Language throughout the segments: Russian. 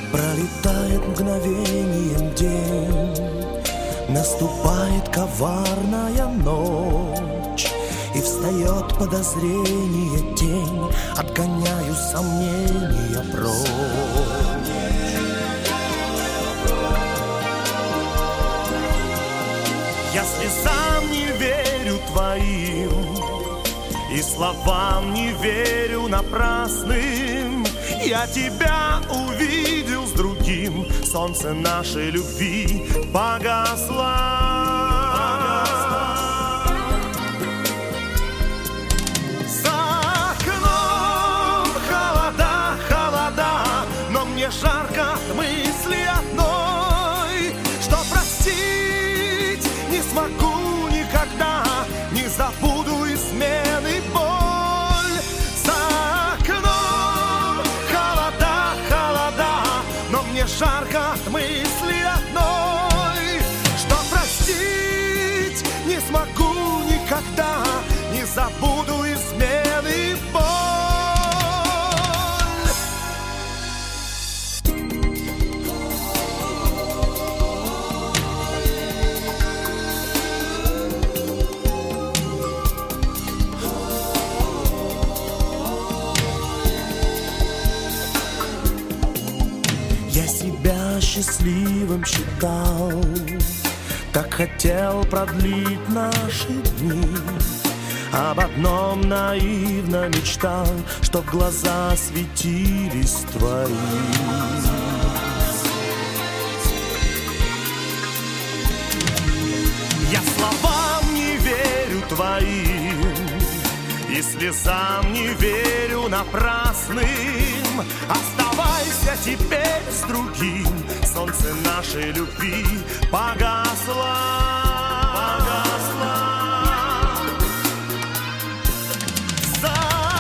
Пролетает мгновением день, наступает коварная ночь, и встает подозрение тень, отгоняю сомнения прочь. Я слезам не верю твоим, и словам не верю напрасным. Я тебя увидел с другим, солнце нашей любви погасло. За окном холода, холода, но мне жарко от мысли одной, что простить не смогу никогда, не забуду измены боль. За окном холода, холода, но мне жарко от мысли одной, что простить не смогу никогда, не забуду измены боль. Я себя счастливым считал, так хотел продлить наши дни. Об одном наивно мечтал, чтоб глаза светились твои. Я словам не верю твоим, и слезам не верю напрасным. Оставайся теперь с другим, солнце нашей любви погасло. За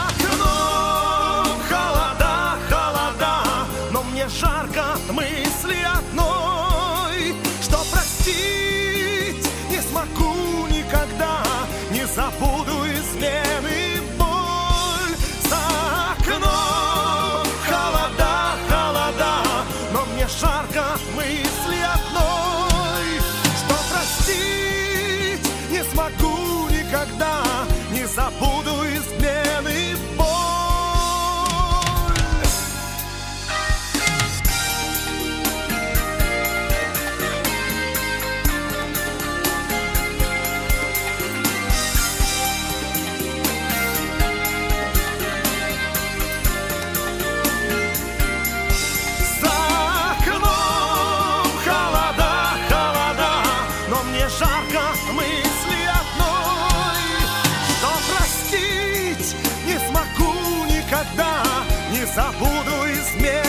окном холода, холода, но мне жарко от мысли одной, что простить не смогу никогда, не забуду измены боль. За окном холода, холода, но мне жарко от мысли одной, что простить не смогу никогда, не забуду измены боль. Жарко от мысли одной, что простить не смогу никогда, не забуду измен.